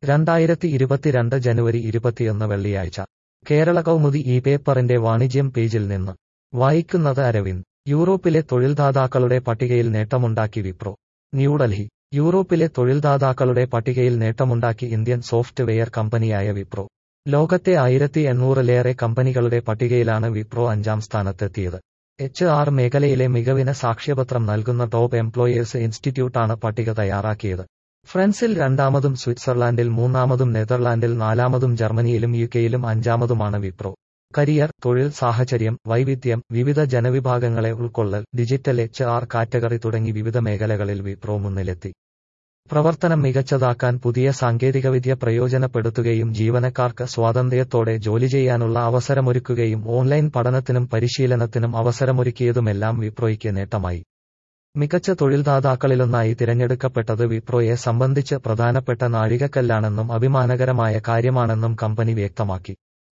2022 ജനുവരി 21 വെള്ളിയാഴ്ച കേരള കൗമുദി ഈ പേപ്പറിന്റെ വാണിജ്യം പേജിൽ നിന്ന് വായിക്കുന്നത് അരവിന്ദ്. യൂറോപ്പിലെ തൊഴിൽദാതാക്കളുടെ പട്ടികയിൽ നേട്ടമുണ്ടാക്കി വിപ്രോ. ന്യൂഡൽഹി. യൂറോപ്പിലെ തൊഴിൽദാതാക്കളുടെ പട്ടികയിൽ നേട്ടമുണ്ടാക്കി ഇന്ത്യൻ സോഫ്റ്റ്വെയർ കമ്പനിയായ വിപ്രോ. ലോകത്തെ 1800-ലേറെ കമ്പനികളുടെ പട്ടികയിലാണ് വിപ്രോ 5ാം സ്ഥാനത്തെത്തിയത്. HR മേഖലയിലെ മികവിന് സാക്ഷ്യപത്രം നൽകുന്ന ടോപ്പ് എംപ്ലോയേഴ്സ് ഇൻസ്റ്റിറ്റ്യൂട്ടാണ് പട്ടിക തയ്യാറാക്കിയത്. ഫ്രാൻസിൽ 2ാമതും സ്വിറ്റ്സർലാൻഡിൽ 3ാമതും നെതർലാൻഡിൽ 4ാമതും ജർമ്മനിയിലും യുകെയിലും 5ാമതുമാണ് വിപ്രോ. കരിയർ, തൊഴിൽ സാഹചര്യം, വൈവിധ്യം, വിവിധ ജനവിഭാഗങ്ങളെ ഉൾക്കൊള്ളൽ, ഡിജിറ്റൽ HR കാറ്റഗറി തുടങ്ങി വിവിധ മേഖലകളിൽ വിപ്രോ മുന്നിലെത്തി. പ്രവർത്തനം മികച്ചതാക്കാൻ പുതിയ സാങ്കേതികവിദ്യ പ്രയോജനപ്പെടുത്തുകയും ജീവനക്കാർക്ക് സ്വാതന്ത്ര്യത്തോടെ ജോലി ചെയ്യാനുള്ള അവസരമൊരുക്കുകയും ഓൺലൈൻ പഠനത്തിനും പരിശീലനത്തിനും അവസരമൊരുക്കിയതുമെല്ലാം വിപ്രോയ്ക്ക് നേട്ടമായി. മികച്ച തൊഴിൽദാതാക്കളിലൊന്നായി തിരഞ്ഞെടുക്കപ്പെട്ടത് വിപ്രോയെ സംബന്ധിച്ച് പ്രധാനപ്പെട്ട നാഴികക്കല്ലാണെന്നും അഭിമാനകരമായ കാര്യമാണെന്നും കമ്പനി വ്യക്തമാക്കി.